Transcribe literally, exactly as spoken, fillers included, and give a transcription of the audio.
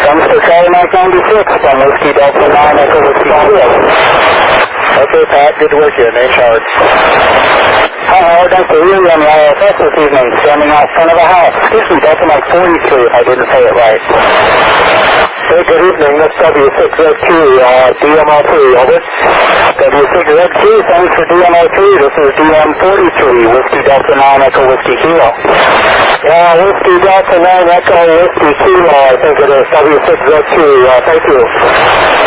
Dumpster Charlie Mike ninety-six from Whiskey Delta nine Echo Whiskey Kilo. Okay, Pat, good to work here. Name Howard. Hi, Howard. Dumpster Ely on the I S S this evening, standing out front of a house. Excuse me, Delta Mike forty-three if I didn't say it right. Hey, good evening. That's W six Z Q, uh, D M O three, over. W six Z Q, thanks for D M O three. This is D M forty-three, Whiskey Delta nine Echo Whiskey Kilo. Yeah, Whiskey Delta nine Echo Whiskey Kilo, I think it is. W six Z Q, uh, thank you.